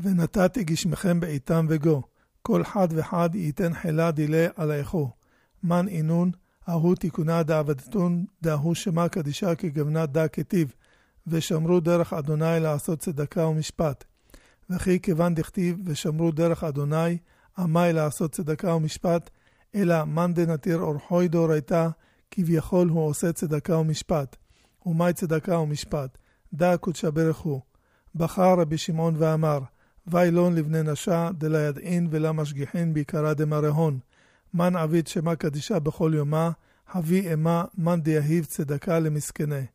ונתתי גשמכם בעיתם וגו, כל חד וחד ייתן חילה דילה עליכו. מן אינון, אהו תיקונה דעבדתון, דאהו שמה קדישה כגבנה דה כתיב, ושמרו דרך אדוני לעשות צדקה ומשפט. וכי כיוון דכתיב, ושמרו דרך אדוני, עמי לעשות צדקה ומשפט, אלא מן דנתיר אורחוי דורייתא, כביכול הוא עושה צדקה ומשפט. ומי צדקה ומשפט? דא קודשא ברך הוא. בחר רבי שמעון ואמר, ואילון לבני נשה, דלה ידעין ולה משגיחין בעיקרה דמרהון. מן עביד שמה קדישה בכל יומה, הביא אמה מן דיהיב צדקה למסכנה.